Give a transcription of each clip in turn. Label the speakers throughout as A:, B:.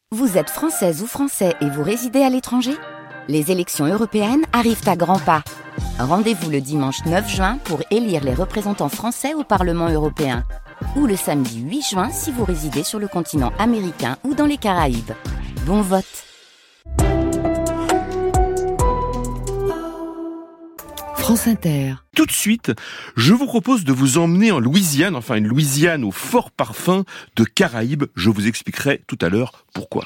A: Vous êtes française ou français et vous résidez à l'étranger ? Les élections européennes arrivent à grands pas. Rendez-vous le dimanche 9 juin pour élire les représentants français au Parlement européen. Ou le samedi 8 juin si vous résidez sur le continent américain ou dans les Caraïbes. Bon vote!
B: France Inter.
C: Tout de suite, je vous propose de vous emmener en Louisiane, enfin une Louisiane au fort parfum de Caraïbes. Je vous expliquerai tout à l'heure pourquoi.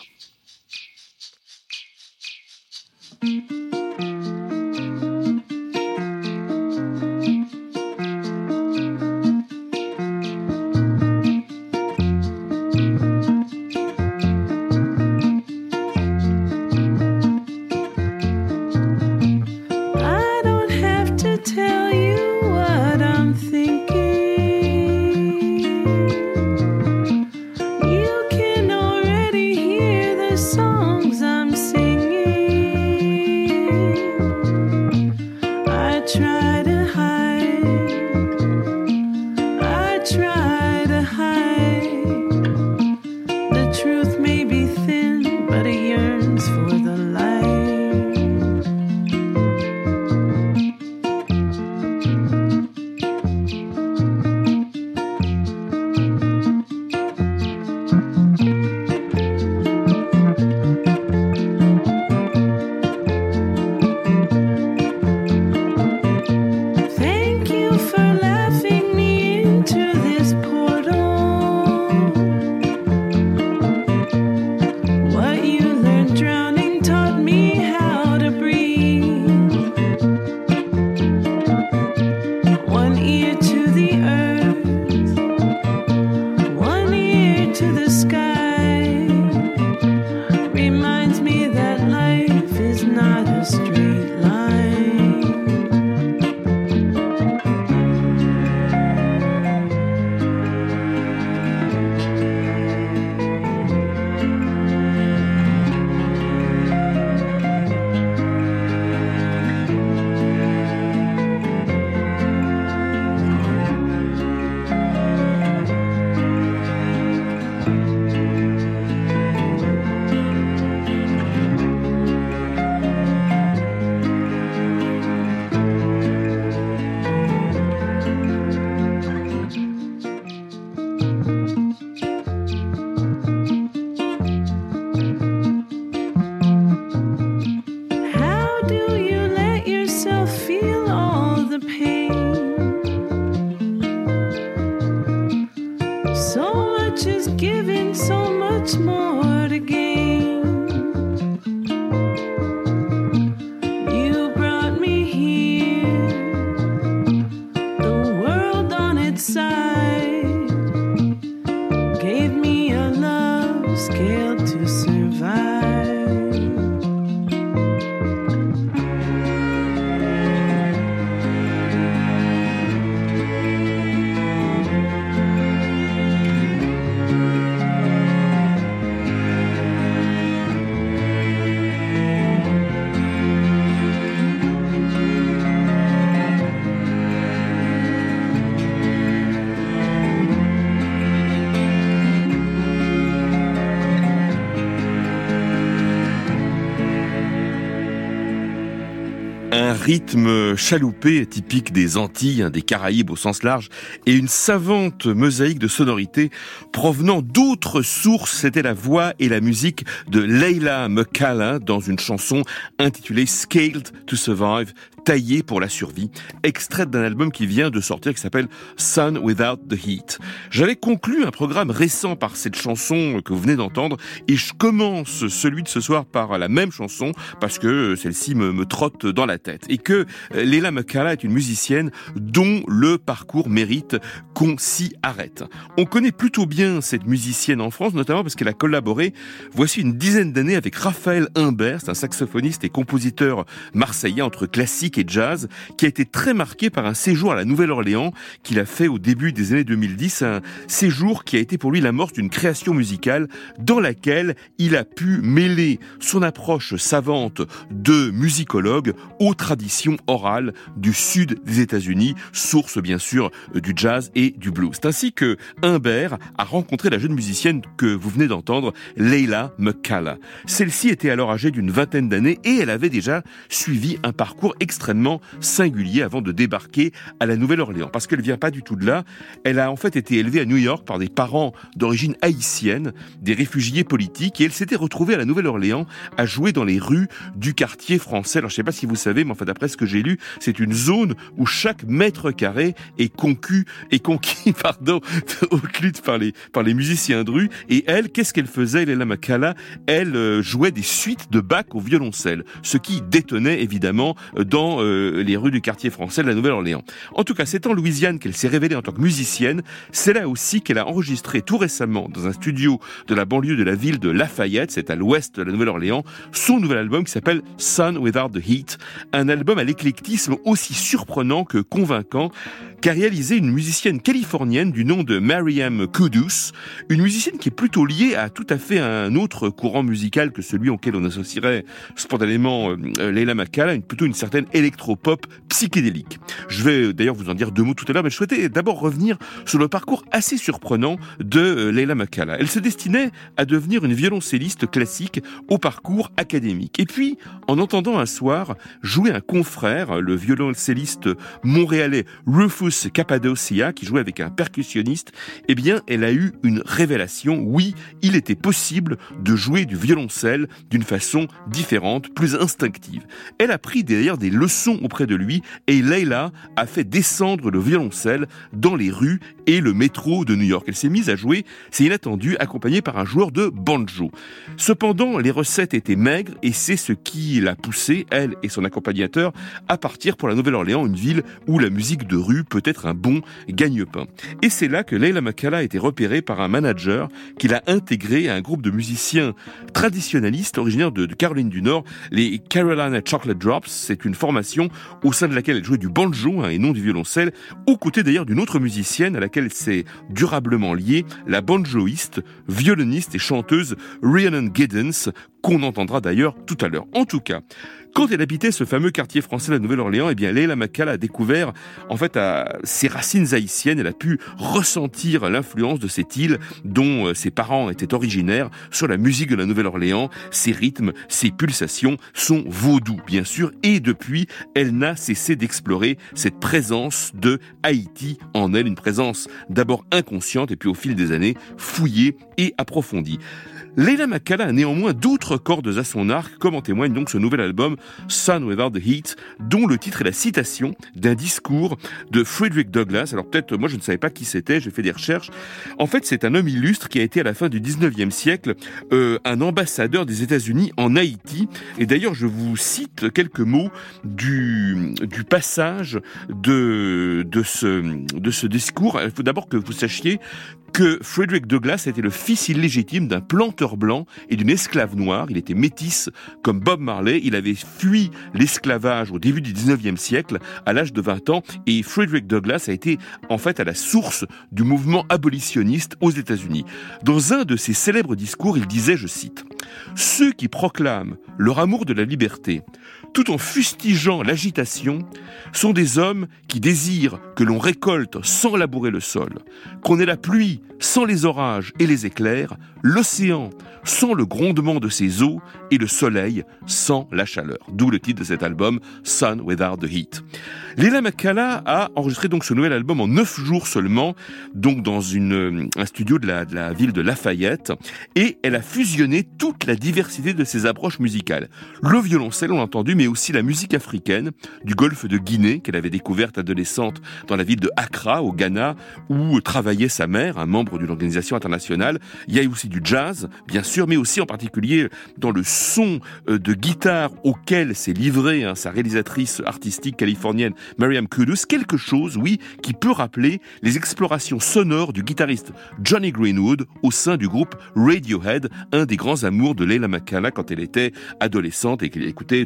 C: Un rythme chaloupé typique des Antilles, des Caraïbes au sens large, et une savante mosaïque de sonorités provenant d'autres sources. C'était la voix et la musique de Leila McCalla dans une chanson intitulée Scaled to Survive, taillé pour la survie, extraite d'un album qui vient de sortir qui s'appelle Sun Without the Heat. J'avais conclu un programme récent par cette chanson que vous venez d'entendre et je commence celui de ce soir par la même chanson parce que celle-ci me trotte dans la tête et que Leila McCalla est une musicienne dont le parcours mérite qu'on s'y arrête. On connaît plutôt bien cette musicienne en France, notamment parce qu'elle a collaboré voici une dizaine d'années avec Raphaël Imbert, c'est un saxophoniste et compositeur marseillais entre classique classique et jazz, qui a été très marqué par un séjour à la Nouvelle-Orléans qu'il a fait au début des années 2010, un séjour qui a été pour lui l'amorce d'une création musicale dans laquelle il a pu mêler son approche savante de musicologue aux traditions orales du sud des États-Unis, source bien sûr du jazz et du blues. C'est ainsi que Humbert a rencontré la jeune musicienne que vous venez d'entendre, Leila McCalla. Celle-ci était alors âgée d'une vingtaine d'années et elle avait déjà suivi un parcours extrêmement singulier avant de débarquer à la Nouvelle-Orléans. Parce qu'elle vient pas du tout de là, elle a en fait été élevée à New York par des parents d'origine haïtienne, des réfugiés politiques, et elle s'était retrouvée à la Nouvelle-Orléans à jouer dans les rues du quartier français. Alors je sais pas si vous savez, mais enfin d'après ce que j'ai lu, c'est une zone où chaque mètre carré est conquis au club par les musiciens de rue. Et elle, qu'est-ce qu'elle faisait, Leila McCalla? Elle jouait des suites de Bach au violoncelle, ce qui détonnait évidemment dans les rues du quartier français de la Nouvelle-Orléans. En tout cas, c'est en Louisiane qu'elle s'est révélée en tant que musicienne. C'est là aussi qu'elle a enregistré tout récemment dans un studio de la banlieue de la ville de Lafayette, c'est à l'ouest de la Nouvelle-Orléans, son nouvel album qui s'appelle Sun Without the Heat, un album à l'éclectisme aussi surprenant que convaincant, qu'a réalisé une musicienne californienne du nom de Mariam Kudus, une musicienne qui est plutôt liée à tout à fait un autre courant musical que celui auquel on associerait spontanément Leila McCalla, plutôt une certaine électropop psychédélique. Je vais d'ailleurs vous en dire deux mots tout à l'heure, mais je souhaitais d'abord revenir sur le parcours assez surprenant de Leila McCalla. Elle se destinait à devenir une violoncelliste classique au parcours académique. Et puis, en entendant un soir jouer un confrère, le violoncelliste montréalais Rufus Cappadocia, qui jouait avec un percussionniste, eh bien, elle a eu une révélation. Oui, il était possible de jouer du violoncelle d'une façon différente, plus instinctive. Elle a pris d'ailleurs des leçons auprès de lui et Leila a fait descendre le violoncelle dans les rues et le métro de New York. Elle s'est mise à jouer, c'est inattendu, accompagnée par un joueur de banjo. Cependant, les recettes étaient maigres et c'est ce qui l'a poussée, elle et son accompagnateur, à partir pour la Nouvelle-Orléans, une ville où la musique de rue peut être un bon gagne-pain. Et c'est là que Leila McCalla a été repérée par un manager qui l'a intégré à un groupe de musiciens traditionnalistes originaires de Caroline du Nord, les Carolina Chocolate Drops. C'est une formation au sein de laquelle elle jouait du banjo et non du violoncelle, aux côtés d'ailleurs d'une autre musicienne à laquelle s'est durablement liée, la banjoïste, violoniste et chanteuse Rhiannon Giddens, qu'on entendra d'ailleurs tout à l'heure. En tout cas, quand elle habitait ce fameux quartier français de la Nouvelle-Orléans, eh bien, Leila McCalla a découvert, en fait, ses racines haïtiennes. Elle a pu ressentir l'influence de cette île dont ses parents étaient originaires sur la musique de la Nouvelle-Orléans. Ses rythmes, ses pulsations sont vaudous, bien sûr. Et depuis, elle n'a cessé d'explorer cette présence de Haïti en elle. Une présence d'abord inconsciente et puis au fil des années, fouillée et approfondie. Leila McCalla a néanmoins d'autres cordes à son arc, comme en témoigne donc ce nouvel album Sun Without the Heat, dont le titre est la citation d'un discours de Frederick Douglass. Alors peut-être, moi je ne savais pas qui c'était, j'ai fait des recherches. En fait, c'est un homme illustre qui a été à la fin du 19e siècle un ambassadeur des États-Unis en Haïti. Et d'ailleurs, je vous cite quelques mots du passage de ce discours. Il faut d'abord que vous sachiez que Frederick Douglass était le fils illégitime d'un planteur blanc et d'une esclave noire. Il était métis comme Bob Marley. Il avait fui l'esclavage au début du 19e siècle à l'âge de 20 ans et Frederick Douglass a été en fait à la source du mouvement abolitionniste aux États-Unis. Dans un de ses célèbres discours, il disait, je cite, « Ceux qui proclament leur amour de la liberté tout en fustigeant l'agitation, sont des hommes qui désirent que l'on récolte sans labourer le sol, qu'on ait la pluie sans les orages et les éclairs, l'océan sans le grondement de ses eaux et le soleil sans la chaleur. » D'où le titre de cet album, Sun Without the Heat. Leila McCalla a enregistré donc ce nouvel album en 9 jours seulement, donc dans un studio de la ville de Lafayette, et elle a fusionné toute la diversité de ses approches musicales. Le violoncelle, on l'a entendu, mais aussi la musique africaine du golfe de Guinée, qu'elle avait découverte adolescente dans la ville de Accra, au Ghana, où travaillait sa mère, un membre d'une organisation internationale. Il y a aussi du jazz, bien sûr, mais aussi en particulier dans le son de guitare auquel s'est livrée sa réalisatrice artistique californienne Mariam Kudus, quelque chose, oui, qui peut rappeler les explorations sonores du guitariste Johnny Greenwood au sein du groupe Radiohead, un des grands amours de Leila McCalla quand elle était adolescente et qu'elle écoutait toutes sortes de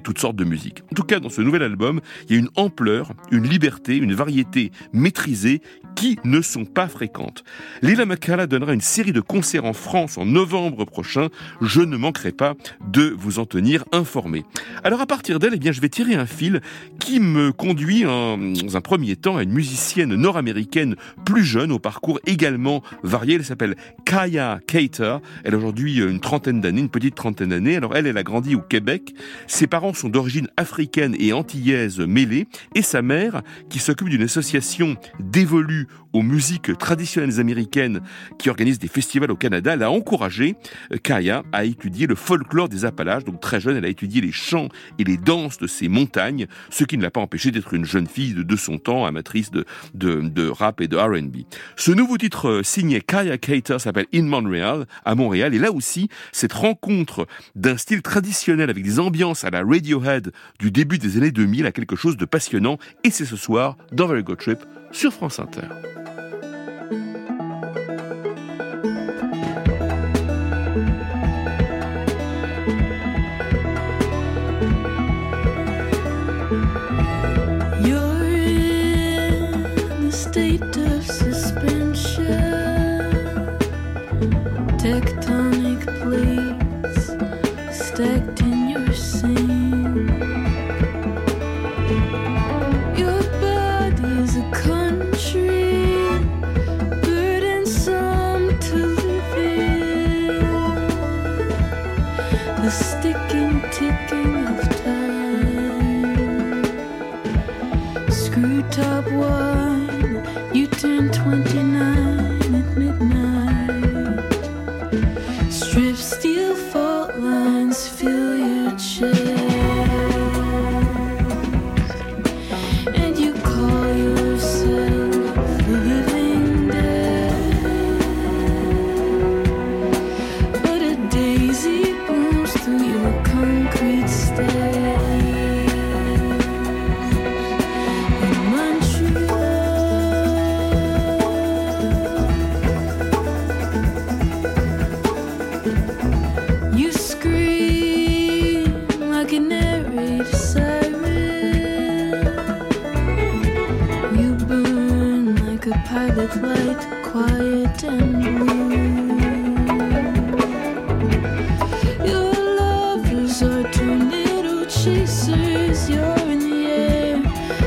C: musique. En tout cas, dans ce nouvel album, il y a une ampleur, une liberté, une variété maîtrisée qui ne sont pas fréquentes. Leila McCalla donnera une série de concerts en France en novembre prochain. Je ne manquerai pas de vous en tenir informé. Alors à partir d'elle, je vais tirer un fil qui me conduit dans un premier temps à une musicienne nord-américaine plus jeune, au parcours également varié. Elle s'appelle Kaya Cater. Elle a aujourd'hui une petite trentaine d'années. Alors elle a grandi au Québec. Ses parents sont d'origine africaine et antillaise mêlée. Et sa mère, qui s'occupe d'une association dévolue aux musiques traditionnelles américaines qui organise des festivals au Canada, l'a encouragée, Kaya, à étudier le folklore des Appalaches. Donc très jeune, elle a étudié les chants et les danses de ces montagnes, ce qui ne l'a pas empêchée d'être une jeune fille de son temps, amatrice de rap et de R&B. Ce nouveau titre signé Kaya Cater s'appelle In Montreal, à Montréal, et là aussi, cette rencontre d'un style traditionnel avec des ambiances à la Radiohead du début des années 2000 a quelque chose de passionnant, et c'est ce soir dans Very Good Trip sur France Inter.
D: Tectonic plates stacked in your sink. Your body is a country, burdensome to live in. The sticking, ticking of time. Screw top wine, you turn 29 at midnight. Strip steel fault lines fill your chest, and you call yourself the living dead. But a daisy blooms through your concrete stairs in Montreal. You scream like a narrator siren. You burn like a pilot light, quiet and blue. Your lovers are tornado chasers. You're in the air,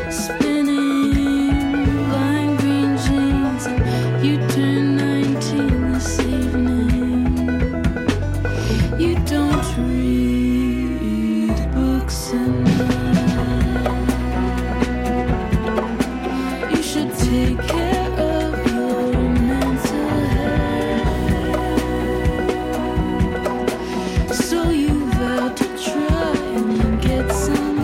D: spinning lime green jeans. You turn 19 this evening. You don't read books enough. You should take care of your mental health. So you vow to try and get some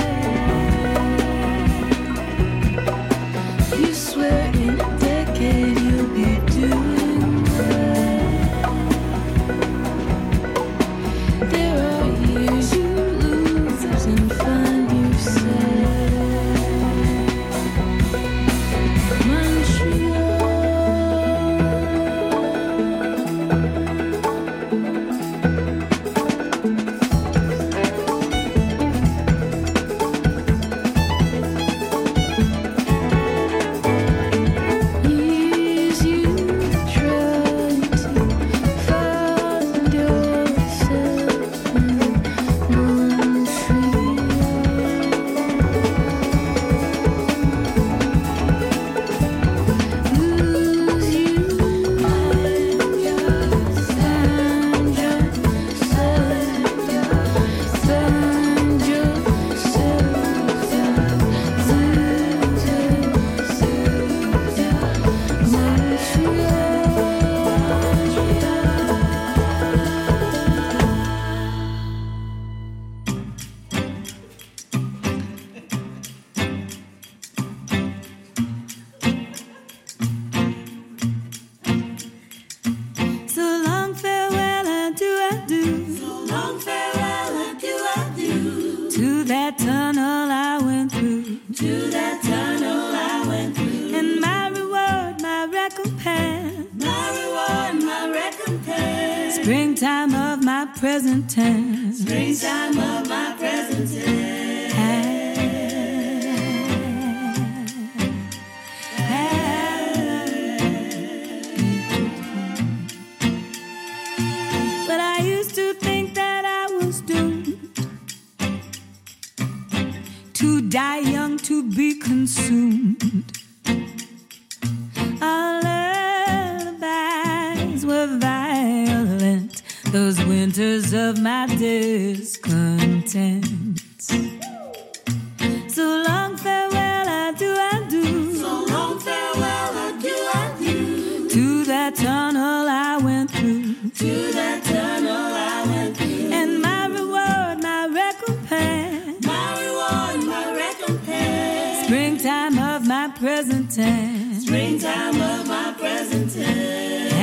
D: help. You swear in a decade you'll be doing well. There are years you lose and find yourself. Montreal. Years you try to find yourself in Montreal. Lose you find yourself. Find So long farewell, adieu. So long farewell, adieu. To that tunnel I went through. To that tunnel I went through. And my reward, my recompense. My reward, my recompense. Springtime of my present tense. Springtime of my present tense. die young to be consumed. Our lullabies were violent, those winters of my discontent. So long farewell, adieu, adieu. So long farewell, adieu, adieu. To that tunnel I went through. To that tunnel I went through. And my reward, my recompense. My reward, my recompense. Springtime of my present tense. Springtime of my present tense.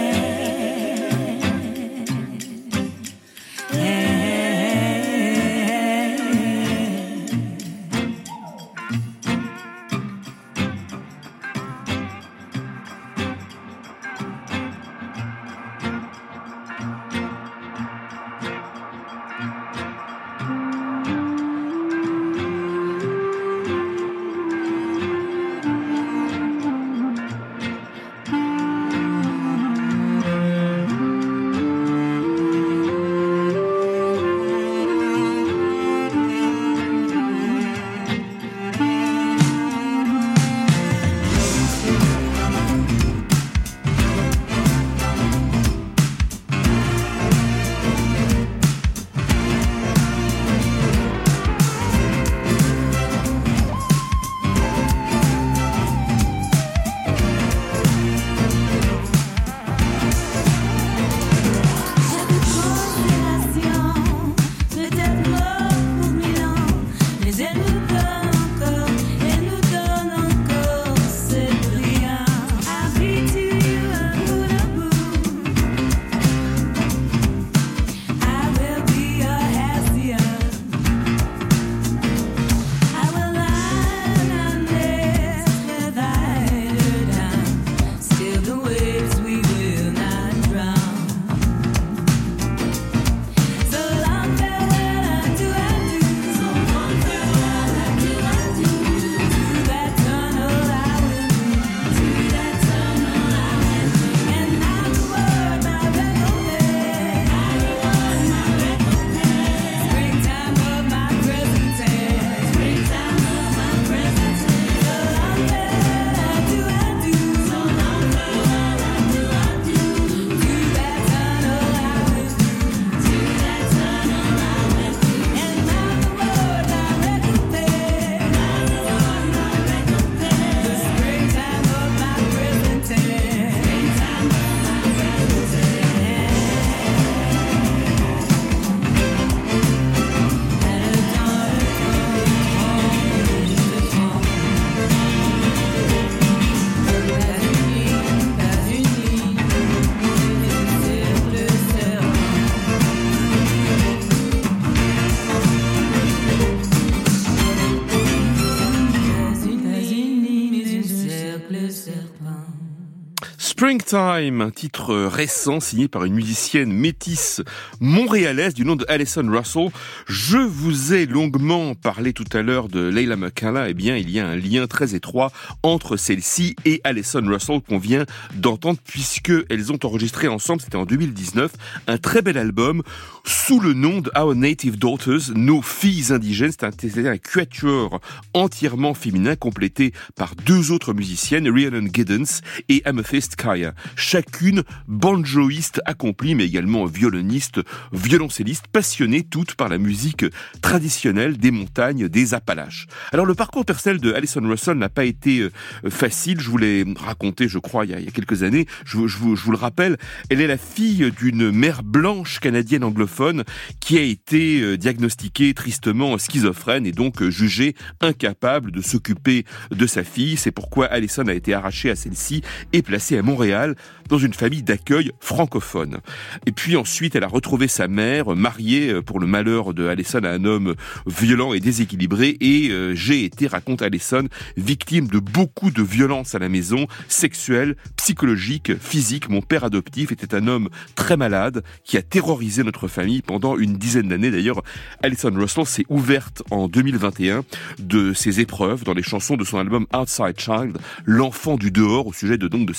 C: Springtime, un titre récent signé par une musicienne métisse montréalaise du nom de Alison Russell. Je vous ai longuement parlé tout à l'heure de Leila McCalla. Eh bien, il y a un lien très étroit entre celle-ci et Alison Russell qu'on vient d'entendre puisque elles ont enregistré ensemble, c'était en 2019, un très bel album sous le nom de Our Native Daughters, nos filles indigènes. C'était un quatuor entièrement féminin complété par deux autres musiciennes, Rhiannon Giddens et Amethyst Kaya. Chacune banjoïste accomplie, mais également violoniste, violoncelliste, passionnées toutes par la musique traditionnelle des montagnes des Appalaches. Alors le parcours personnel de Alison Russell n'a pas été facile. Je vous l'ai raconté, je crois, il y a quelques années. Je vous le rappelle, elle est la fille d'une mère blanche canadienne anglophone qui a été diagnostiquée tristement schizophrène et donc jugée incapable de s'occuper de sa fille. C'est pourquoi Alison a été arrachée à celle-ci et placée à Montréal dans une famille d'accueil francophone. Et puis ensuite, elle a retrouvé sa mère, mariée pour le malheur de Alison à un homme violent et déséquilibré. Et j'ai été, raconte Alison, victime de beaucoup de violences à la maison, sexuelles, psychologiques, physiques. Mon père adoptif était un homme très malade qui a terrorisé notre famille pendant une dizaine d'années. D'ailleurs, Alison Russell s'est ouverte en 2021 de ses épreuves dans les chansons de son album Outside Child, l'enfant du dehors, au sujet de cette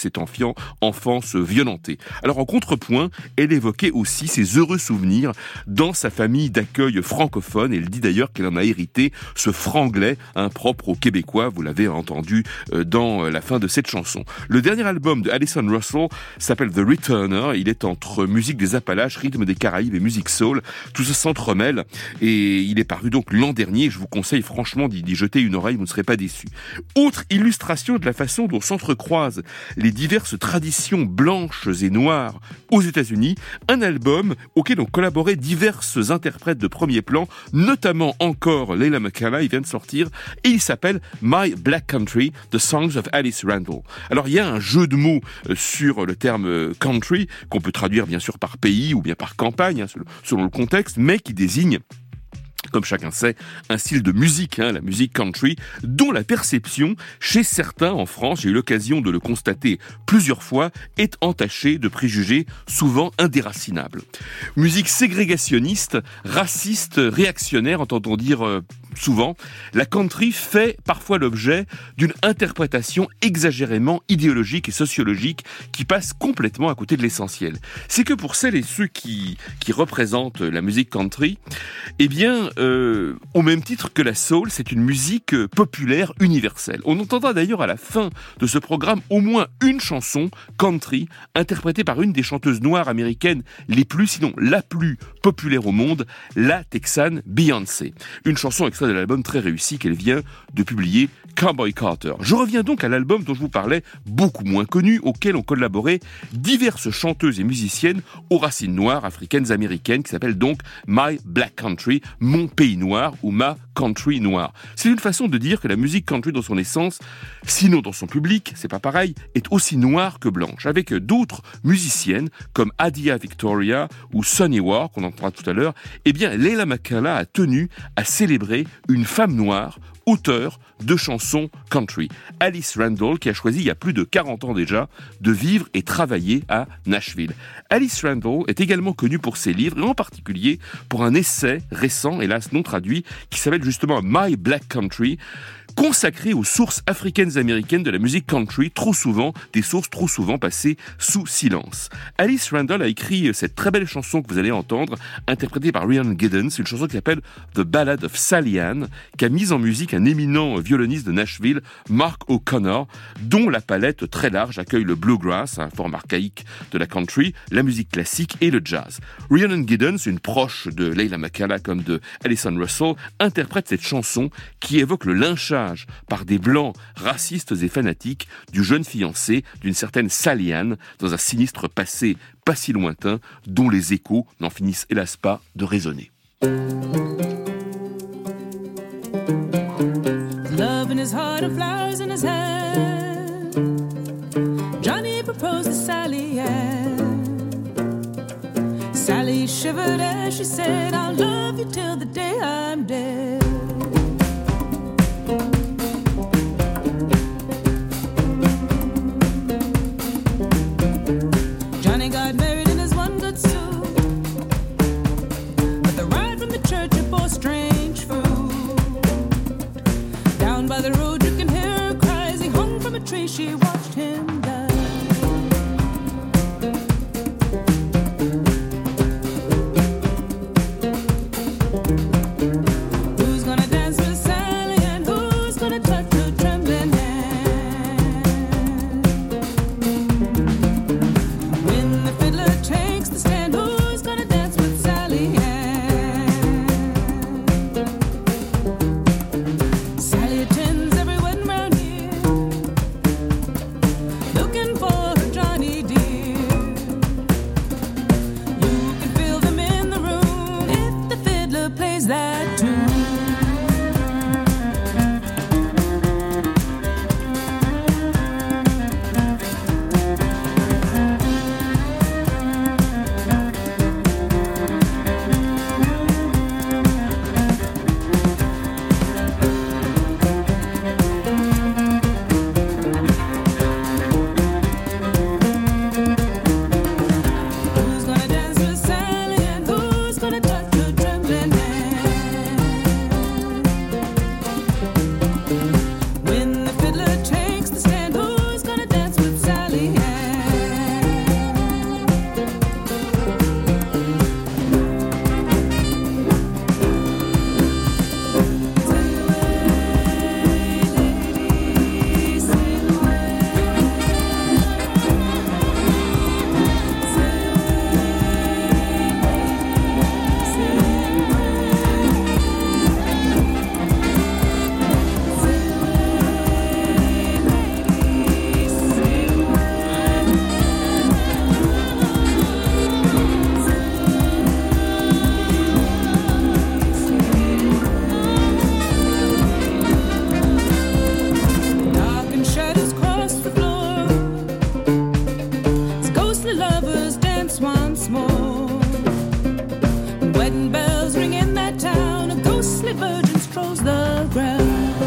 C: soi-disant enfance violentée. Alors en contrepoint, elle évoquait aussi ses heureux souvenirs dans sa famille d'accueil francophone. Elle dit d'ailleurs qu'elle en a hérité ce franglais propre aux Québécois. Vous l'avez entendu dans la fin de cette chanson. Le dernier album de Alison Russell s'appelle The Returner. Il est entre musique des Appalaches, rythme des Caraïbes et musique soul. Tout ça s'entremêle et il est paru donc l'an dernier. Je vous conseille franchement d'y jeter une oreille, vous ne serez pas déçus. Autre illustration de la façon dont s'entrecroisent les diverses traditions blanches et noires aux États-Unis, un album auquel ont collaboré diverses interprètes de premier plan, notamment encore Leila McCalla, il vient de sortir, et il s'appelle My Black Country, The Songs of Alice Randall. Alors il y a un jeu de mots sur le terme country, qu'on peut traduire bien sûr par pays ou bien par campagne, selon le contexte, mais qui désigne, comme chacun sait, un style de musique, la musique country, dont la perception, chez certains en France, j'ai eu l'occasion de le constater plusieurs fois, est entachée de préjugés souvent indéracinables. Musique ségrégationniste, raciste, réactionnaire, entend-on dire souvent, la country fait parfois l'objet d'une interprétation exagérément idéologique et sociologique qui passe complètement à côté de l'essentiel. C'est que pour celles et ceux qui représentent la musique country, eh bien, au même titre que la soul, c'est une musique populaire universelle. On entendra d'ailleurs à la fin de ce programme au moins une chanson country interprétée par une des chanteuses noires américaines les plus, sinon la plus populaire au monde, la Texane Beyoncé. Une chanson extraite de l'album très réussi qu'elle vient de publier, Cowboy Carter. Je reviens donc à l'album dont je vous parlais, beaucoup moins connu, auquel ont collaboré diverses chanteuses et musiciennes aux racines noires africaines américaines, qui s'appelle donc My Black Country, mon pays noir ou ma country noire. C'est une façon de dire que la musique country dans son essence, sinon dans son public, c'est pas pareil, est aussi noire que blanche, avec d'autres musiciennes comme Adia Victoria ou Sonny War, qu'on entendra tout à l'heure. Eh bien, Leila McCalla a tenu à célébrer une femme noire, auteure de chansons country. Alice Randall, qui a choisi il y a plus de 40 ans déjà de vivre et travailler à Nashville. Alice Randall est également connue pour ses livres et en particulier pour un essai récent, hélas non traduit, qui s'appelle justement My Black Country, consacré aux sources africaines-américaines de la musique country, des sources trop souvent passées sous silence. Alice Randall a écrit cette très belle chanson que vous allez entendre, interprétée par Rhiannon Giddens, une chanson qui s'appelle The Ballad of Sally Ann, qui a mis en musique un éminent violoniste de Nashville, Mark O'Connor, dont la palette très large accueille le bluegrass, un forme archaïque de la country, la musique classique et le jazz. Rhiannon Giddens, une proche de Leila McCalla comme de Alison Russell, interprète cette chanson qui évoque le lynchage par des blancs racistes et fanatiques du jeune fiancé d'une certaine Sally Ann dans un sinistre passé pas si lointain dont les échos n'en finissent hélas pas de résonner.
D: Love in his heart and flowers in his hand. Johnny proposed to Sally Ann. Sally shivered as she said, I'll love you till the day I'm dead. Johnny got married in his one good suit, but the ride from the church it bore strange fruit. Down by the road you can hear her cry as he hung from a tree. She watched him die. Who's gonna dance with Sally and who's gonna touch her trembling hand? When the fiddler takes the stand, who's gonna dance with Sally Ann? Sally attends every wedding round here, looking for her Johnny dear. You can feel them in the room if the fiddler plays that tune. Who's gonna dance with Sally and who's gonna touch her trembling hand? When the fiddler takes the stand, who's gonna dance with Sally Ann? Wedding bells ring in that town, a ghostly virgin strolls the ground.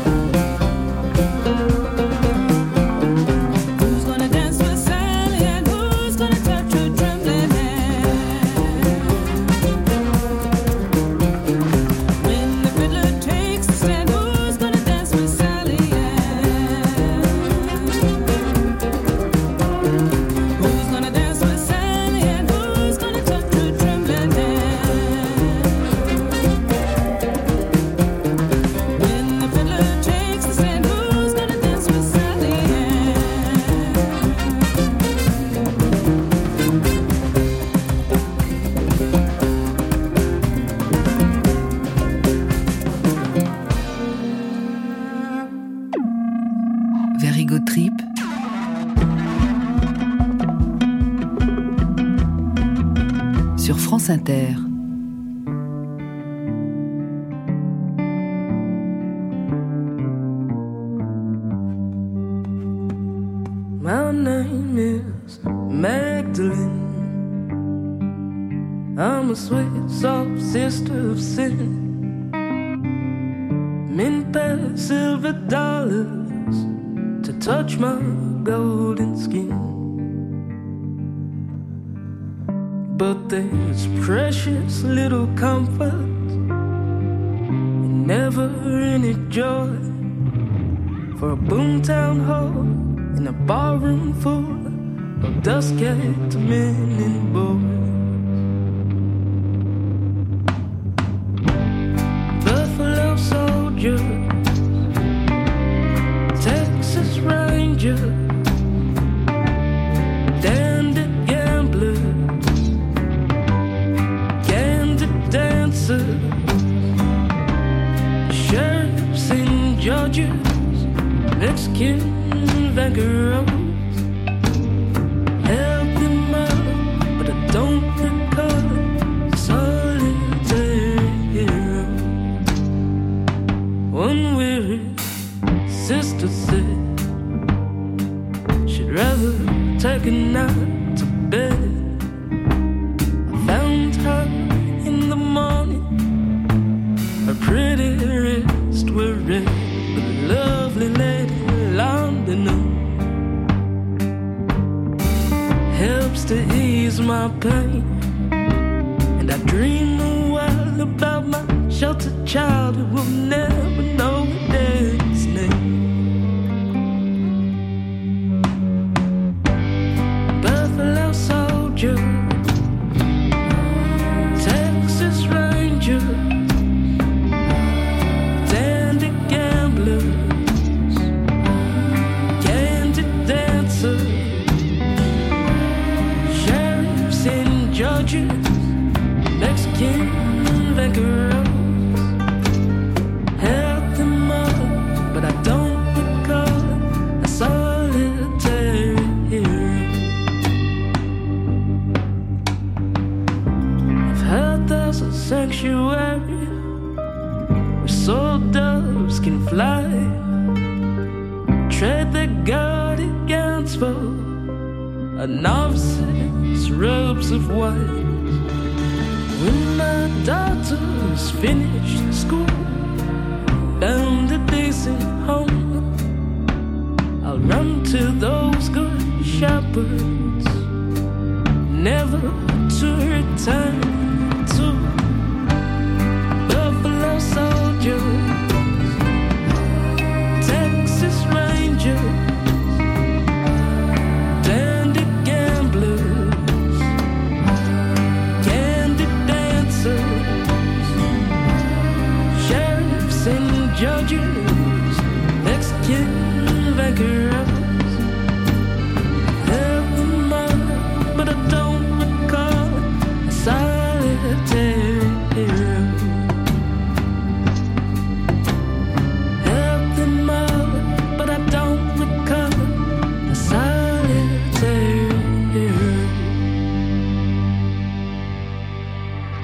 D: Who's gonna dance with Sally and who's gonna touch her trembling hand? When the fiddler takes the stand, who's gonna dance with Sally Ann? Who's gonna dance with Sally and who's gonna touch her trembling hand? When the fiddler takes the stand, who's gonna dance with Sally Ann?
B: Very Good Trip sur France Inter.
E: My name is Magdalene. I'm a sweet, soft sister of sin. Mint past silver dollars to touch my golden skin. But there's precious little comfort and never any joy for a boomtown hall in a barroom full of dust-capped men and boys. Buffalo soldiers, Texas Rangers, dandy gamblers, candid dancers, sheriffs and judges, Mexican vaqueros. Help them out, but I don't recall a solitary hero. One weary sister said she'd rather take a night to bed. I found her in the morning, her pretty wrists were red, but a lovely lady London helps to ease my pain, and I dream a while about my sheltered child who will never know her daddy's name. Buffalo soldier, Texas Ranger, dandy gambler, candid dancer, sheriffs and judges, Mexican vaqueros. Help them all, but I don't recall a solitary hero. I've heard there's a sanctuary where soul doves can fly, trade their gaudy gowns for a novice's robes of white. When my daughter's finished school, found a decent home, I'll run to those good shepherds, never to return to. Buffalo soldiers, Texas Rangers, dandy gamblers, candid dancers, sheriffs and judges, Mexican vaqueros. Help them all, but I don't recall a solitary hero. Help them all, but I don't recall a solitary hero.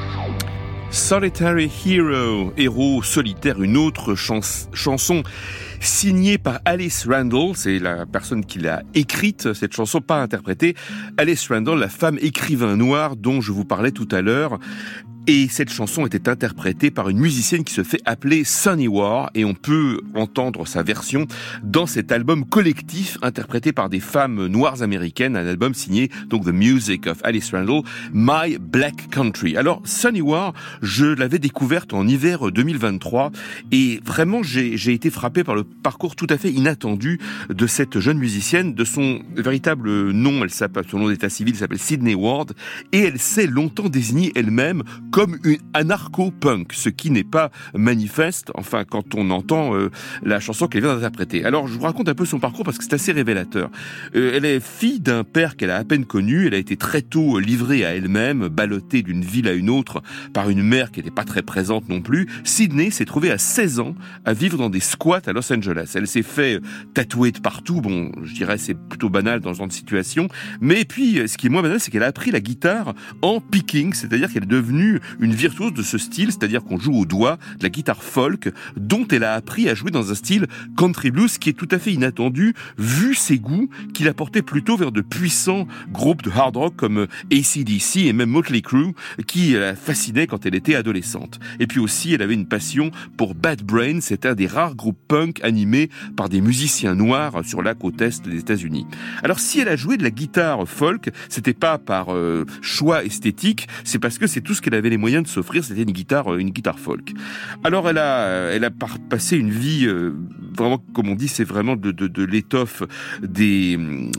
C: Solitary Hero, héros solitaire, une autre chanson signée par Alice Randall, c'est la personne qui l'a écrite, cette chanson, pas interprétée. Alice Randall, la femme écrivain noire dont je vous parlais tout à l'heure. Et cette chanson était interprétée par une musicienne qui se fait appeler Sunny War, et on peut entendre sa version dans cet album collectif interprété par des femmes noires américaines, un album signé donc The Music of Alice Randall, My Black Country. Alors Sunny War, je l'avais découverte en hiver 2023 et vraiment j'ai été frappé par le parcours tout à fait inattendu de cette jeune musicienne. De son véritable nom, son nom d'état civil s'appelle Sydney Ward, et elle s'est longtemps désignée elle-même comme une anarcho-punk, ce qui n'est pas manifeste, enfin, quand on entend la chanson qu'elle vient d'interpréter. Alors, je vous raconte un peu son parcours parce que c'est assez révélateur. Elle est fille d'un père qu'elle a à peine connu, elle a été très tôt livrée à elle-même, ballottée d'une ville à une autre par une mère qui n'était pas très présente non plus. Sydney s'est trouvée à 16 ans à vivre dans des squats à Los Angeles. Elle s'est fait tatouer de partout, bon, je dirais c'est plutôt banal dans ce genre de situation, mais puis, ce qui est moins banal, c'est qu'elle a appris la guitare en picking, c'est-à-dire qu'elle est devenue une virtuose de ce style, c'est-à-dire qu'on joue au doigt de la guitare folk, dont elle a appris à jouer dans un style country blues qui est tout à fait inattendu, vu ses goûts, qu'il a porté plutôt vers de puissants groupes de hard rock comme AC/DC et même Motley Crue, qui la fascinaient quand elle était adolescente. Et puis aussi, elle avait une passion pour Bad Brains, c'est un des rares groupes punk animés par des musiciens noirs sur la côte est des États-Unis. Alors si elle a joué de la guitare folk, c'était pas par choix esthétique, c'est parce que c'est tout ce qu'elle avait les moyens de s'offrir, c'était une guitare folk. Alors elle a passé une vie vraiment, comme on dit, c'est vraiment de l'étoffe des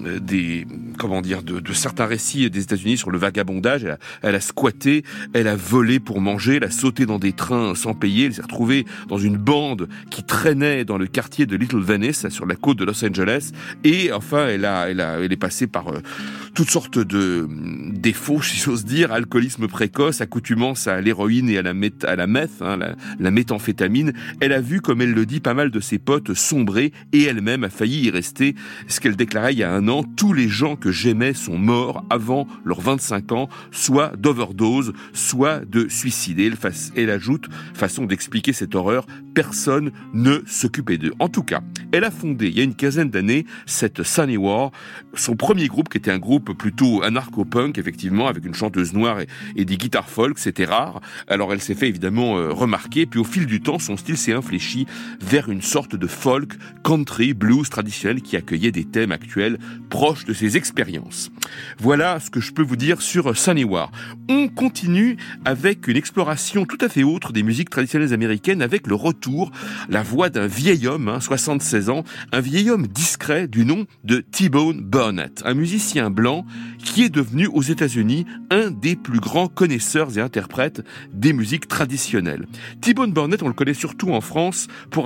C: comment dire, de certains récits des États-Unis sur le vagabondage. Elle a squatté, elle a volé pour manger, elle a sauté dans des trains sans payer, elle s'est retrouvée dans une bande qui traînait dans le quartier de Little Venice, sur la côte de Los Angeles, et enfin elle est passée par toutes sortes de défauts, si j'ose dire, alcoolisme précoce, accoutumance à l'héroïne et à la meth, la méthamphétamine. Elle a vu, comme elle le dit, pas mal de ses potes sombrer, et elle-même a failli y rester. Ce qu'elle déclarait il y a un an: tous les gens que j'aimais sont morts avant leurs 25 ans, soit d'overdose, soit de suicide. Et elle ajoute, façon d'expliquer cette horreur, personne ne s'occupait d'eux. En tout cas, elle a fondé, il y a une quinzaine d'années, cette Sunny War, son premier groupe, qui était un groupe plutôt anarcho-punk, effectivement, avec une chanteuse noire et des guitares folk, c'était rare. Alors elle s'est fait évidemment remarquer, puis au fil du temps, son style s'est infléchi vers une sorte de folk, country, blues traditionnel qui accueillait des thèmes actuels proches de ses expériences. Voilà ce que je peux vous dire sur Sunny War. On continue avec une exploration tout à fait autre des musiques traditionnelles américaines, avec le retour, la voix d'un vieil homme, 76 ans, un vieil homme discret du nom de T-Bone Burnett, un musicien blanc qui est devenu aux États-Unis un des plus grands connaisseurs et interprètes des musiques traditionnelles. T-Bone Burnett, on le connaît surtout en France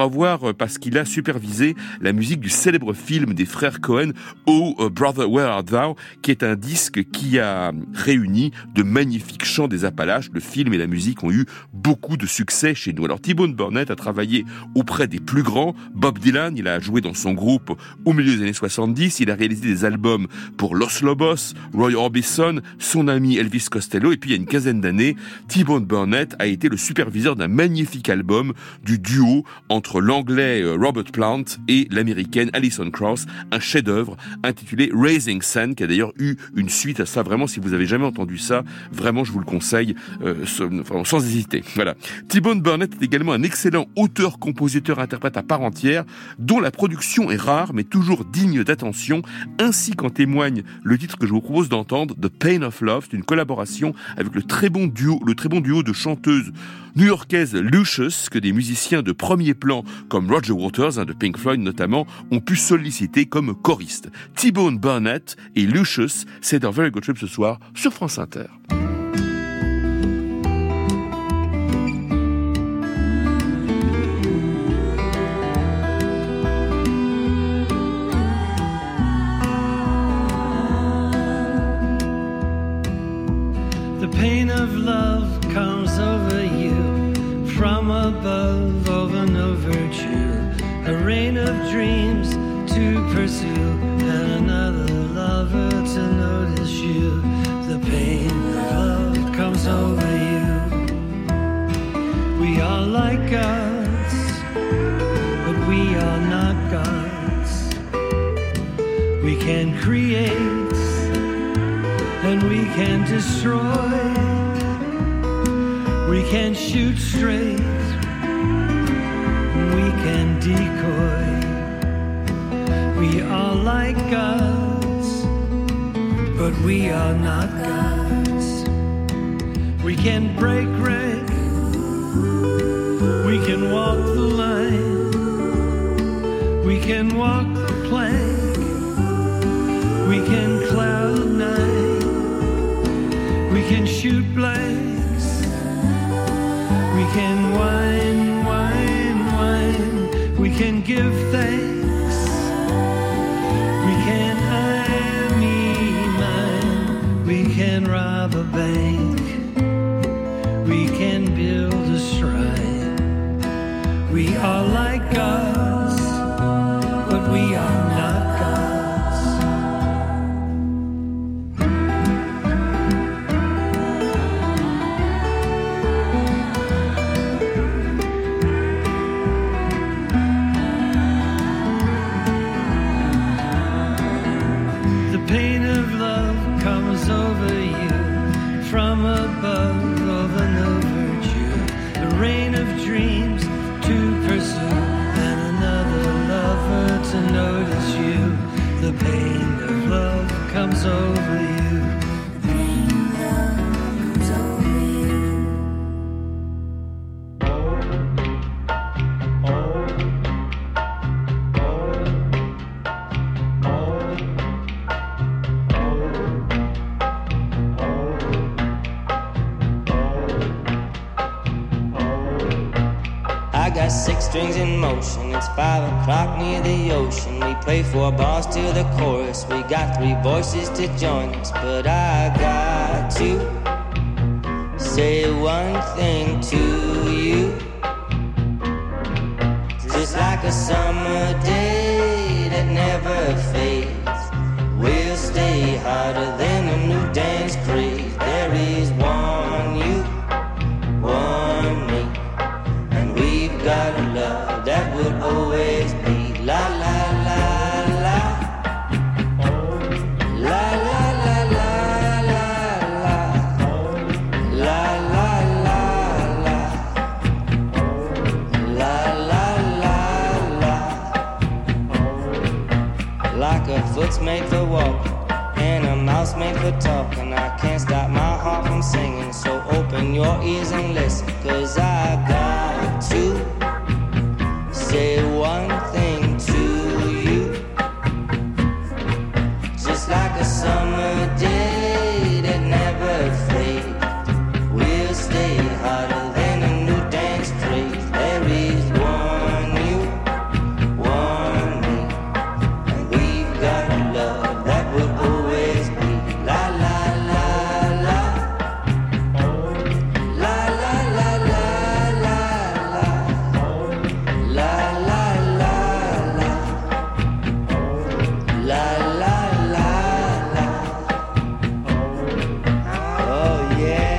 C: parce qu'il a supervisé la musique du célèbre film des frères Cohen, Oh Brother Where Art Thou, qui est un disque qui a réuni de magnifiques chants des Appalaches. Le film et la musique ont eu beaucoup de succès chez nous. Alors T-Bone Burnett a travaillé auprès des plus grands. Bob Dylan, il a joué dans son groupe au milieu des années 70, il a réalisé des albums pour Los Lobos, Roy Orbison, son ami Elvis Costello, et puis il y a une quinzaine d'années, T-Bone Burnett a été le superviseur d'un magnifique album du duo entre l'anglais Robert Plant et l'américaine Alison Krauss, un chef-d'œuvre intitulé Raising Sun, qui a d'ailleurs eu une suite à ça. Vraiment, si vous avez jamais entendu ça, vraiment je vous le conseille sans hésiter. Voilà. T-Bone Burnett est également un excellent auteur, compositeur, interprète à part entière, dont la production est rare mais toujours digne d'attention, ainsi qu'en témoigne le titre que je vous propose d'entendre, The Pain of Love. C'est une collaboration avec le très bon duo de chanteuses new-yorkaises Lucious, que des musiciens de premier plan comme Roger Waters, de Pink Floyd notamment, ont pu solliciter comme choristes. T-Bone Burnett et Lucious, c'est dans Very Good Trip ce soir sur France Inter.
F: Pain of love comes over you from above, over no virtue, a rain of dreams to pursue, and another lover to notice you. The pain of love comes over you. We are like gods, but we are not can create and we can destroy. We can shoot straight, we can decoy. We are like gods, but we are not gods. We can break rank, we can walk the line, we can walk the plank, we can cloud nine, we can shoot blanks, we can whine, whine, whine, we can give thanks, we can I, me, mine, we can rob a bank, we can build a shrine. We are like gods, but we are not gods. The pain of love comes over you from above, over and over you. The rain of dreams to pursue, and another lover to notice you. The pain of love comes over you.
G: I got 6 strings in motion, it's 5 o'clock near the ocean. We play 4 bars to the chorus, we got 3 voices to join us. But I got to say one thing to you. Just like a summer day that never fades, we'll stay hotter than a new dance craze. There is one you, one me, got a love that would always be la la la la la la la la la la la la la. Like a foot's made for walking and a mouth's made for talking, I can't stop my heart from singing. So open your ears and listen, 'cause I got to say one thing to you. Just like a summer day that never fades, we'll stay hotter than a new dance craze. There is one you, one me, and we've got a love that will always be la la la la la la la la la la la la la la. Oh yeah.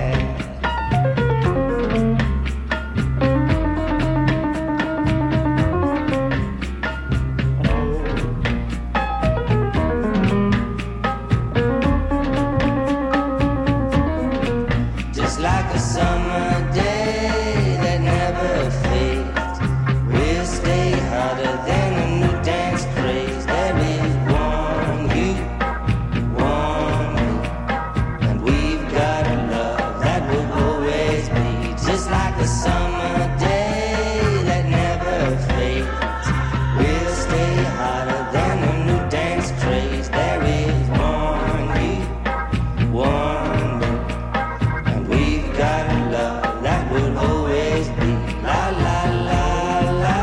G: Just like a summer day that never fades, we'll stay hotter than a new dance craze. There is one you, one me, and we've got a love that will always be. Just like a summer day that never fades, we'll stay hotter than a new dance craze. There is one you, one me, and we've got a love that will always be la la la la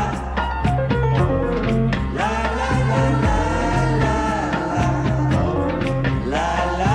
G: la la la la la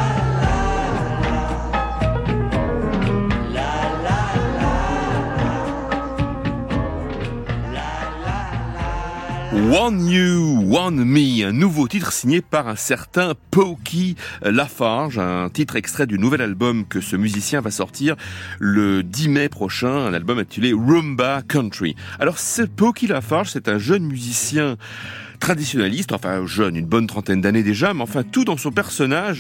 C: One You, One Me, un nouveau titre signé par un certain Pokey Lafarge, un titre extrait du nouvel album que ce musicien va sortir le 10 mai prochain, un album intitulé Rumba Country. Alors ce Pokey Lafarge, c'est un jeune musicien traditionnaliste, enfin jeune, une bonne trentaine d'années déjà, mais enfin tout dans son personnage,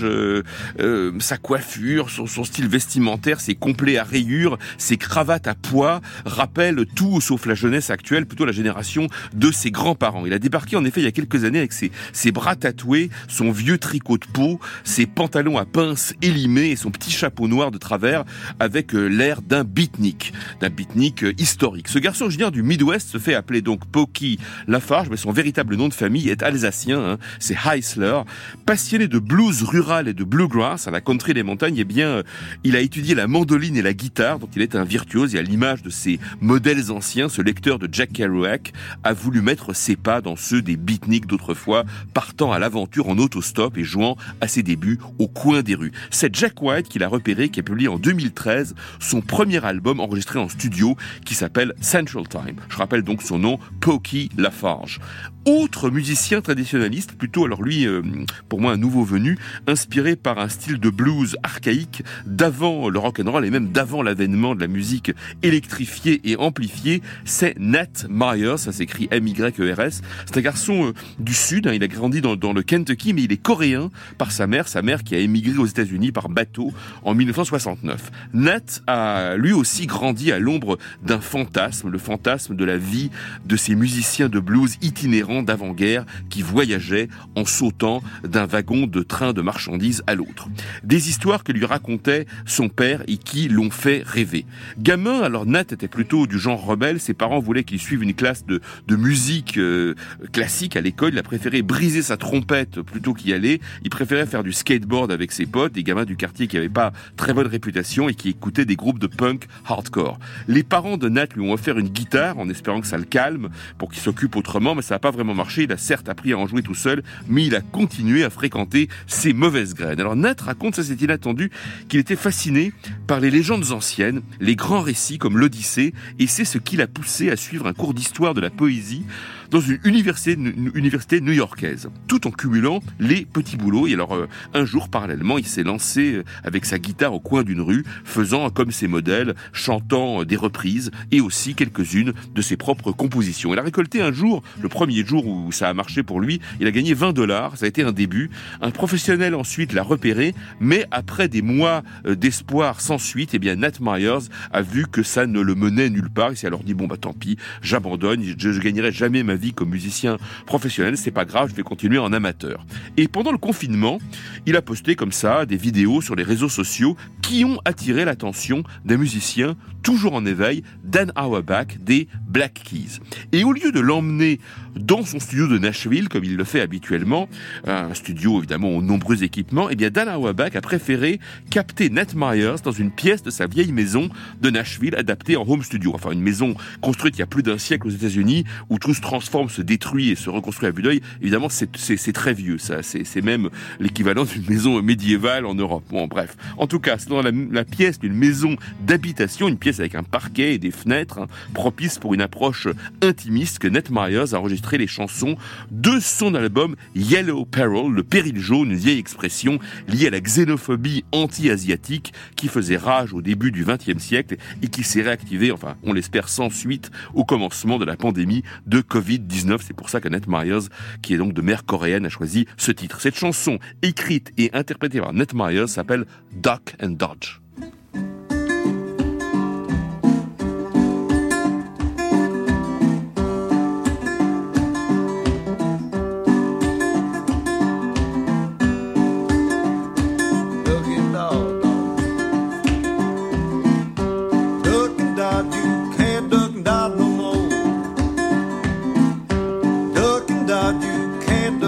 C: sa coiffure, son style vestimentaire, ses complets à rayures, ses cravates à pois, rappellent tout sauf la jeunesse actuelle, plutôt la génération de ses grands-parents. Il a débarqué en effet il y a quelques années avec ses bras tatoués, son vieux tricot de peau, ses pantalons à pinces élimés et son petit chapeau noir de travers avec l'air d'un beatnik historique. Ce garçon originaire du Midwest se fait appeler donc Pokey Lafarge, mais son véritable nom de famille est alsacien, c'est Heisler. Passionné de blues rural et de bluegrass, à la country des montagnes, il a étudié la mandoline et la guitare, dont il est un virtuose, et à l'image de ses modèles anciens, ce lecteur de Jack Kerouac a voulu mettre ses pas dans ceux des beatniks d'autrefois, partant à l'aventure en autostop et jouant à ses débuts au coin des rues. C'est Jack White qui l'a repéré, qui a publié en 2013 son premier album enregistré en studio qui s'appelle Central Time. Je rappelle donc son nom, Pokey Lafarge. Autre musicien traditionnaliste, plutôt alors lui, pour moi un nouveau venu, inspiré par un style de blues archaïque d'avant le rock'n'roll et même d'avant l'avènement de la musique électrifiée et amplifiée, c'est Nat Myers, ça s'écrit M-Y-E-R-S. C'est un garçon du Sud, il a grandi dans le Kentucky, mais il est coréen par sa mère qui a émigré aux États-Unis par bateau en 1969. Nat a lui aussi grandi à l'ombre d'un fantasme, le fantasme de la vie de ces musiciens de blues itinérants d'avant-guerre qui voyageaient en sautant d'un wagon de train de marchandises à l'autre. Des histoires que lui racontait son père et qui l'ont fait rêver. Gamin, alors Nat était plutôt du genre rebelle, ses parents voulaient qu'il suive une classe de musique classique à l'école, il a préféré briser sa trompette plutôt qu'y aller, il préférait faire du skateboard avec ses potes, des gamins du quartier qui n'avaient pas très bonne réputation et qui écoutaient des groupes de punk hardcore. Les parents de Nat lui ont offert une guitare en espérant que ça le calme pour qu'il s'occupe autrement, mais ça n'a pas vraiment marché. Il a certes appris à en jouer tout seul, mais il a continué à fréquenter ces mauvaises graines. Alors Nat raconte, ça c'est inattendu, qu'il était fasciné par les légendes anciennes, les grands récits comme l'Odyssée, et c'est ce qui l'a poussé à suivre un cours d'histoire de la poésie dans une université new-yorkaise, tout en cumulant les petits boulots. Et alors, un jour, parallèlement, il s'est lancé avec sa guitare au coin d'une rue, faisant comme ses modèles, chantant des reprises et aussi quelques-unes de ses propres compositions. Il a récolté un jour, le premier jour où ça a marché pour lui, il a gagné $20, ça a été un début. Un professionnel ensuite l'a repéré, mais après des mois d'espoir sans suite, eh bien Nat Myers a vu que ça ne le menait nulle part. Il s'est alors dit, bon bah tant pis, j'abandonne, je gagnerai jamais ma vie comme musicien professionnel, c'est pas grave, je vais continuer en amateur. Et pendant le confinement, il a posté comme ça des vidéos sur les réseaux sociaux qui ont attiré l'attention d'un musicien toujours en éveil, Dan Auerbach des Black Keys. Et au lieu de l'emmener dans son studio de Nashville, comme il le fait habituellement, un studio évidemment aux nombreux équipements, eh bien Dan Auerbach a préféré capter Nat Myers dans une pièce de sa vieille maison de Nashville, adaptée en home studio. Enfin, une maison construite il y a plus d'un siècle aux États-Unis, où tout se transforme, se détruit et se reconstruit à vue d'œil. Évidemment, c'est très vieux, ça. C'est même l'équivalent d'une maison médiévale en Europe. Bon, bref. En tout cas, c'est dans la pièce d'une maison d'habitation, une pièce avec un parquet et des fenêtres, propice pour une approche intimiste, que Nat Myers a enregistré les chansons de son album Yellow Peril, le péril jaune, une vieille expression liée à la xénophobie anti-asiatique qui faisait rage au début du XXe siècle et qui s'est réactivée, enfin, on l'espère sans suite, au commencement de la pandémie de Covid-19. C'est pour ça que Nat Myers, qui est donc de mère coréenne, a choisi ce titre. Cette chanson, écrite et interprétée par Nat Myers, s'appelle Duck and Dodge.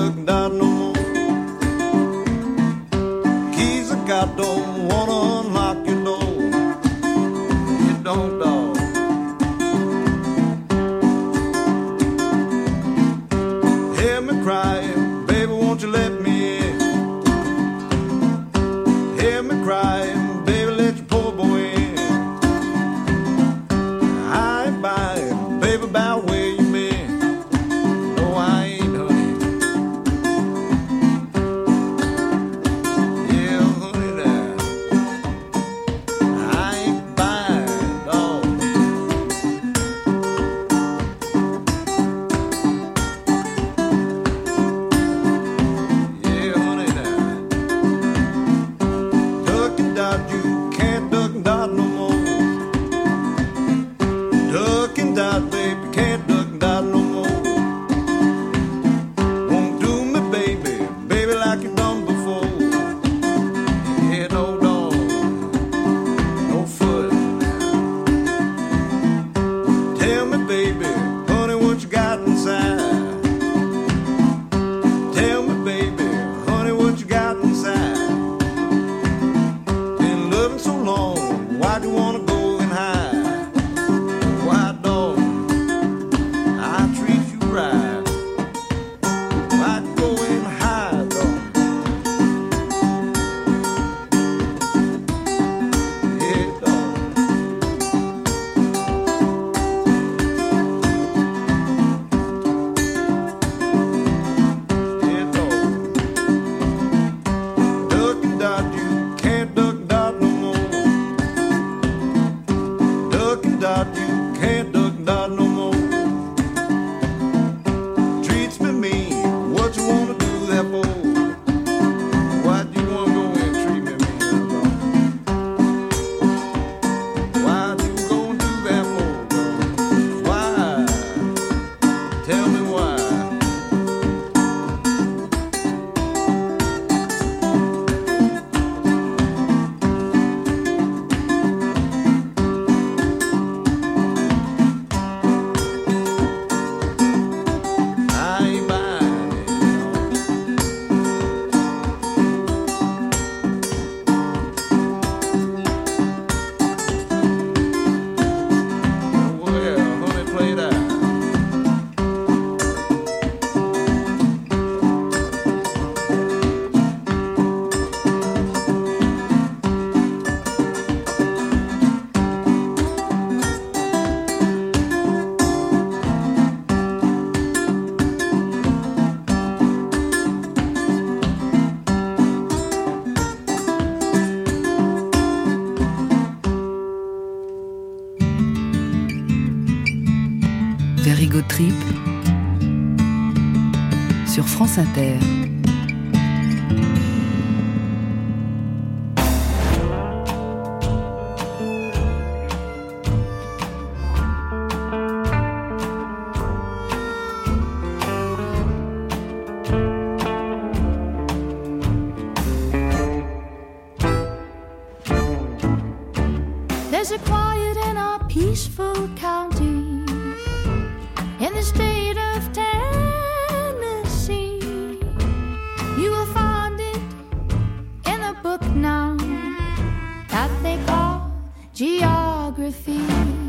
H: Don't wanna unlock about you, can't duck not no more. Treats me mean, what you wanna do that for? Why do you wanna go and treat me mean, dog? Why do you go and do that for, dog? Why? Tell me why.
B: Very Good Trip sur France Inter.
D: There's a quiet and a peaceful county in the state of Tennessee. You will find it in a book now that they call geography.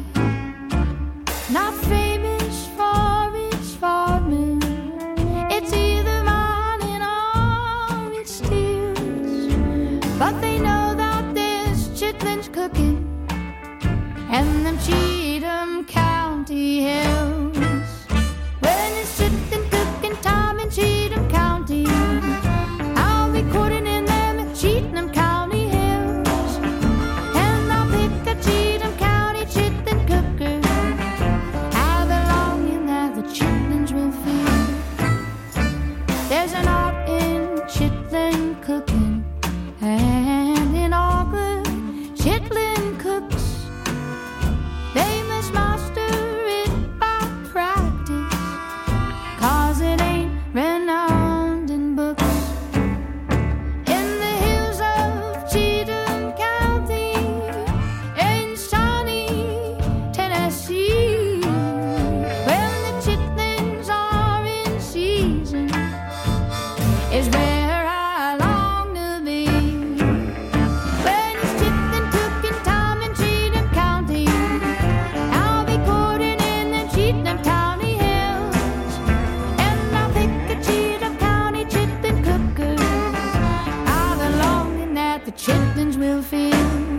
D: Not famous for its farming, it's either mining or it steals. But they know that there's chitlins cooking and them Cheatham County hills. When it's chitlin cooking time in Cheatham County, I'll be quoting in them Cheatham County hills. And I'll pick a Cheatham County chitlin cooker, how the longing that the chitlins will feel. There's an art in chitlin cooking, and in all good chitlin cooks, they must master it by practice, 'cause it ain't renowned in books. In the hills of Cheatham County, in sunny Tennessee, when the chitlins are in season, is where I long to be. When it's chitlin cooking time in Cheatham County, I'll be quoting in them Cheatham County hills. And I'll pick a Cheatham County chitlin cooker, how the longing that the chitlins will feel.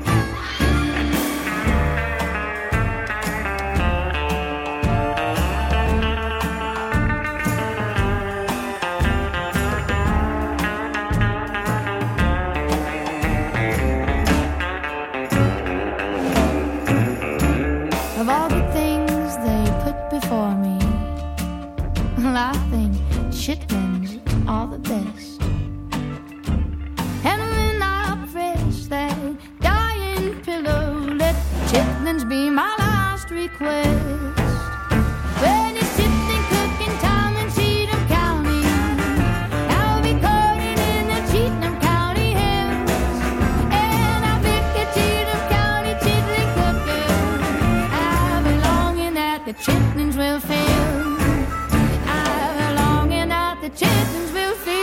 D: Of all the things they put before me, well, I think chitlins are the best. And when I press that dying pillow, let chitlins be my last request. When it's chitlin cooking time in Cheatham County, I'll be quoting in the Cheatham County hills. And I'll pick a Cheatham County chitlin cooker, I'll be longing that the chitlins will feel. I'll be longing that the chitlins will feel.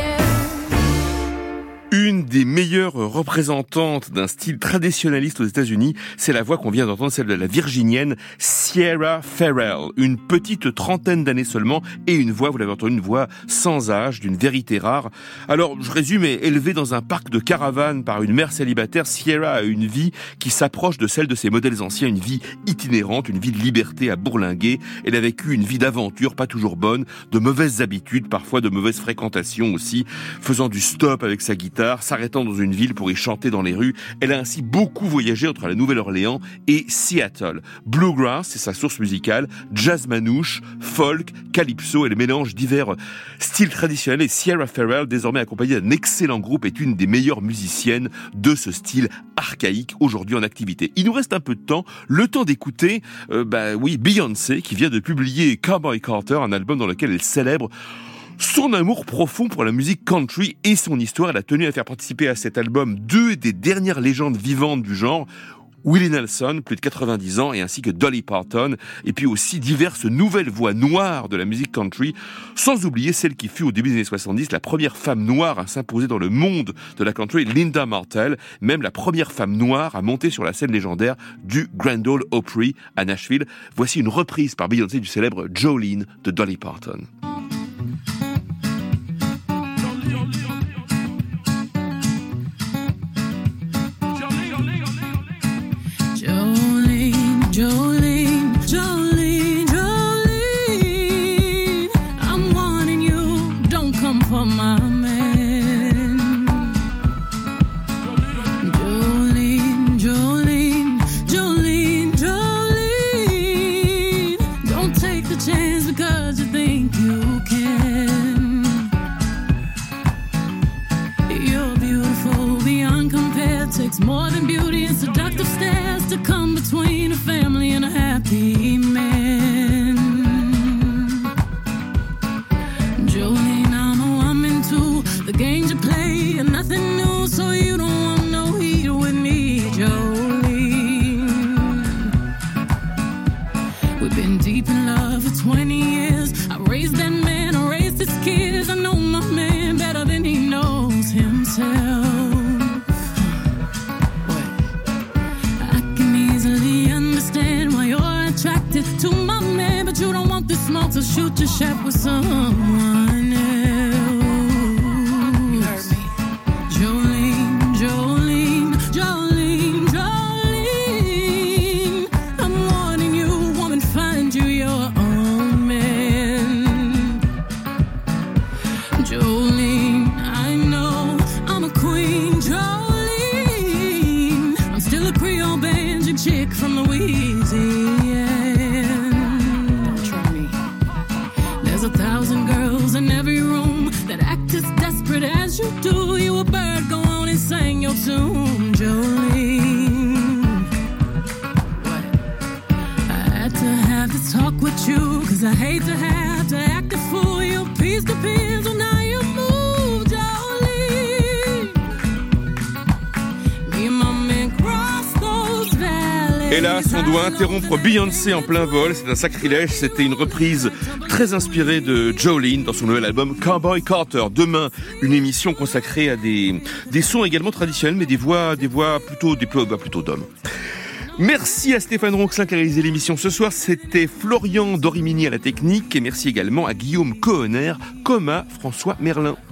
C: Une des meilleures représentantes d'un style traditionnaliste aux États-Unis, c'est la voix qu'on vient d'entendre, celle de la Virginienne Sierra Farrell. Une petite trentaine d'années seulement et une voix, vous l'avez entendu, une voix sans âge, d'une vérité rare. Alors, je résume, élevée dans un parc de caravanes par une mère célibataire, Sierra a une vie qui s'approche de celle de ses modèles anciens, une vie itinérante, une vie de liberté à bourlinguer. Elle a vécu une vie d'aventure, pas toujours bonne, de mauvaises habitudes, parfois de mauvaises fréquentations aussi, faisant du stop avec sa guitare, s'arrêtant s'arrêtant dans une ville pour y chanter dans les rues. Elle a ainsi beaucoup voyagé entre la Nouvelle-Orléans et Seattle. Bluegrass, c'est sa source musicale, jazz manouche, folk, calypso et le mélange divers styles traditionnels. Et Sierra Farrell, désormais accompagnée d'un excellent groupe, est une des meilleures musiciennes de ce style archaïque aujourd'hui en activité. Il nous reste un peu de temps, le temps d'écouter Beyoncé qui vient de publier Cowboy Carter, un album dans lequel elle célèbre son amour profond pour la musique country et son histoire. Elle a tenu à faire participer à cet album 2 des dernières légendes vivantes du genre, Willie Nelson, plus de 90 ans, et ainsi que Dolly Parton, et puis aussi diverses nouvelles voix noires de la musique country, sans oublier celle qui fut au début des années 70 la première femme noire à s'imposer dans le monde de la country, Linda Martell, même la première femme noire à monter sur la scène légendaire du Grand Ole Opry à Nashville. Voici une reprise par Beyoncé du célèbre Jolene de Dolly Parton.
E: Jolene, Jolene, Jolene, I'm wanting you, don't come for my man. Jolene, Jolene, Jolene, Jolene, don't take the chance because you think you can. You're beautiful beyond compare, takes more than beauty and seductive stares to come between a family and a happy man. Jolene, I know I'm into the games you play and nothing new, so you don't want no heat with me, Jolene. We've been deep in love for 20 years. I raised that man, I raised his kids. I know my man better than he knows himself. To my man, but you don't want this smoke, so shoot your shot with someone else. You heard me. Jolene, Jolene, Jolene, Jolene, I'm warning you, woman, find you your own man. Jolene, I know I'm a queen. Jolene, I'm still a Creole banjo chick from Louisiana. There's 1,000 girls in every room that act as desperate as you do. You a bird, go on and sing your tune, Jolene. What? I had to have this talk with you, cause I hate to have to act a fool. Your peace depends on how you move, Jolene. Me and my man cross those valleys.
C: Hélas, on doit interrompre Beyoncé en plein vol, c'est un sacrilège. C'était une reprise très inspirée de Jolene dans son nouvel album Cowboy Carter. Demain, une émission consacrée à des sons également traditionnels, mais des voix plutôt d'hommes. Merci à Stéphane Ronxin qui a réalisé l'émission ce soir. C'était Florian Dorimini à la technique, et merci également à Guillaume Cohenner comme à François Merlin.